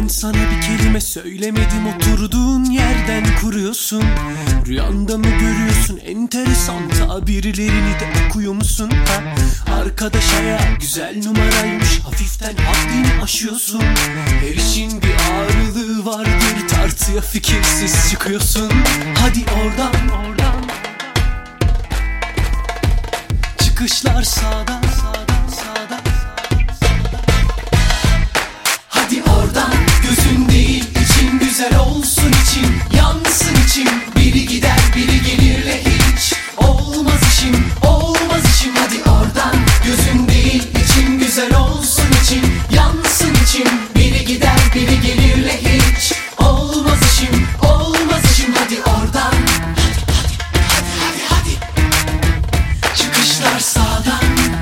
Ben sana bir kelime söylemedim, oturduğun yerden kuruyorsun. Rüyanda mı görüyorsun enteresan tabirlerini de okuyor musun? Arkadaş hayal güzel numaraymış, hafiften haddini aşıyorsun. Her işin bir ağırlığı vardır, tartıya fikirsiz çıkıyorsun. Hadi oradan çıkışlar sağdan sağdan. Hadi oradan gözün değil için güzel olsun, için yansın için. Biri gider biri gelirle hiç olmaz işim, olmaz işim. Hadi oradan gözün değil için güzel olsun, için yansın için. Biri gider biri gelirle hiç olmaz işim, olmaz işim. Hadi oradan hadi çıkışlar sağdan.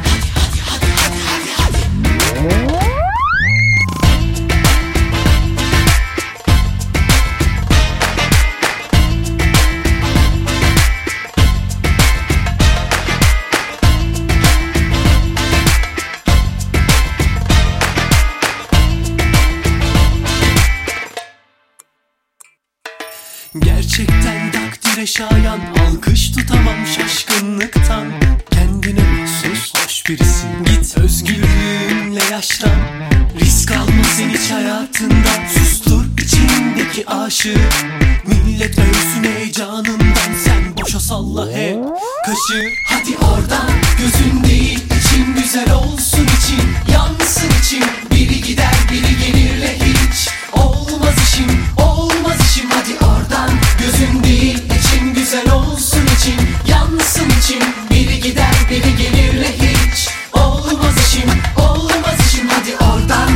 Gerçekten takdire şayan, alkış tutamam şaşkınlıktan. Kendine mahsus hoş birisin, git özgürlüğünle yaşlan. Risk alma sen hiç hayatından, sustur içindeki aşığı. Millet ölsün heyecanından, sen boşa salla hep kaşı. Hadi oradan gözün değil için güzel olsun, için yansın için. Biri gider biri gelirle hiç olmaz işim, olmaz işim. Hadi oradan gözün değil için güzel olsun, için yansın için. Biri gider biri gelirle hiç olmaz işim, olmaz işim. Hadi oradan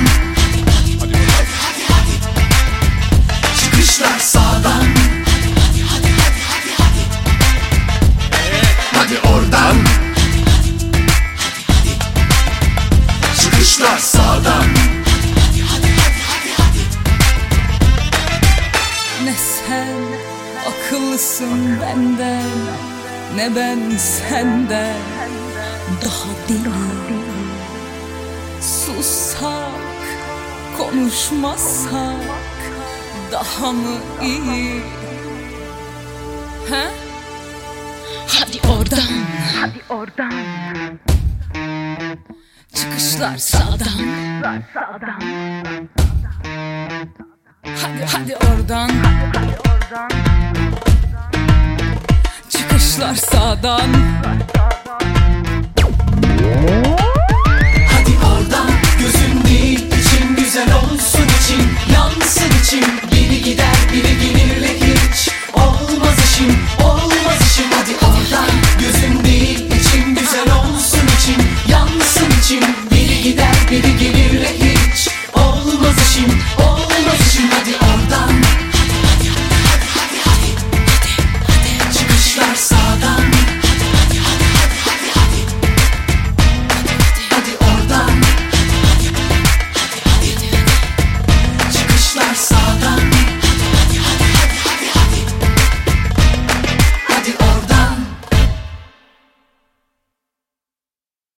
hadi çıkışlar sağdan. Hadi oradan çıkışlar sağdan. Ne sen akıllısın benden, ne ben senden. Daha deli sussak, konuşmasak daha mı iyi? He? Hadi oradan çıkışlar sağdan. Hadi oradan çıkışlar sağdan. Hadi oradan gözün değil için güzel olsun, için yansın için. Biri gider biri gelirle hiç olmaz işim, olmaz işim. Hadi oradan gözün değil için güzel olsun, için yansın için. Biri gider biri gelirle hiç olmaz işim,